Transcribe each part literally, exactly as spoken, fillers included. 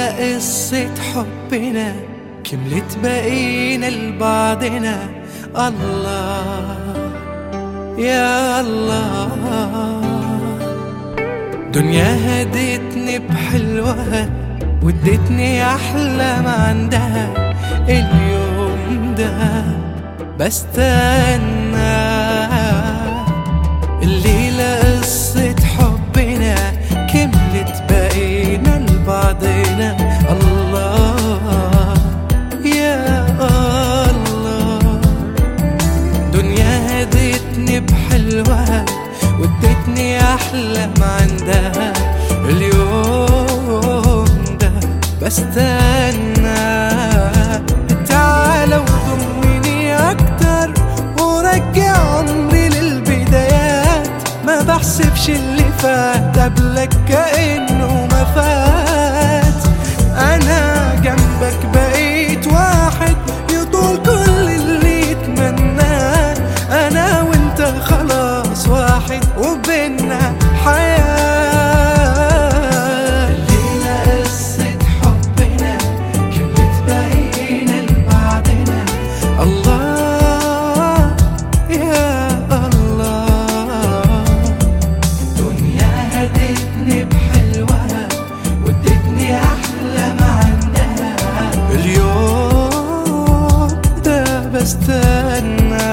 قصة حبنا كملت بقينا لبعضنا. الله يا الله، دنيا هدتني بحلوها وادتني أحلى ما عندها. اليوم ده بستنى، الليلة قصة حبنا كملت بقينا لبعضنا. الله يا الله، دنيا هدتني بحلوها وادتني أحلى ما عندها. اليوم ده بستنى، تعالى وضمني أكتر ورجع عمري للبدايات. ما بحسبش اللي فات قبلك كأنه ما فات. أنا جنبك بقيت واحد يطول كل اللي يتمناه. أنا وانت خلاص واحد وبيننا حياة. الليلة قصة حبنا كملت بقينا لبعضنا. الله يا الله، دنيا هدتني بحلوها وادتني أحلى ما عندها. اليوم ده بستنى،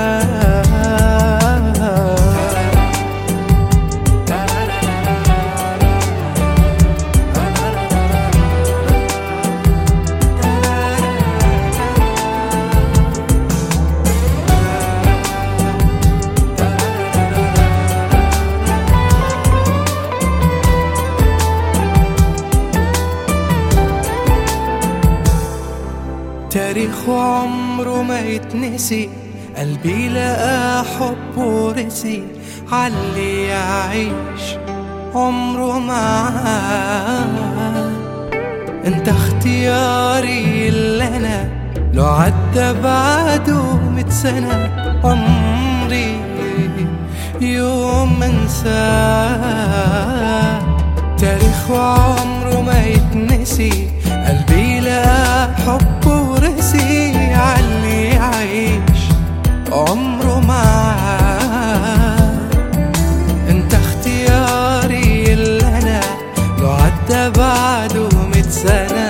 تاريخ عمره ما يتنسي. قلبي لقى حب ورسي عاللي يعيش عمره معاه. انت اختياري اللي انا لو عدى بعده ميت سنة عمري يوم منساه. تاريخ عمره ما يتنسي. قلبي لقى حب ورسي عاللي يعيش عمره معاه. انت اختياري اللي انا لو عدى بعده ميت سنة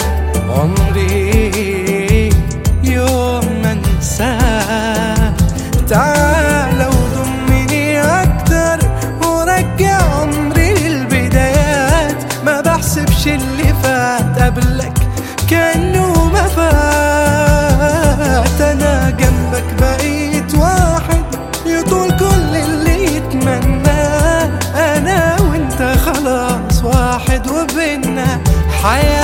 عمري يوم منساه. تعالى وضمني اكتر ورجع عمري للبدايات. ما بحسبش اللي فات قبلك كأنه ما فات. أنا جنبك بقيت واحد يطول كل اللي يتمناه. أنا وانت خلاص واحد وبيننا حياة.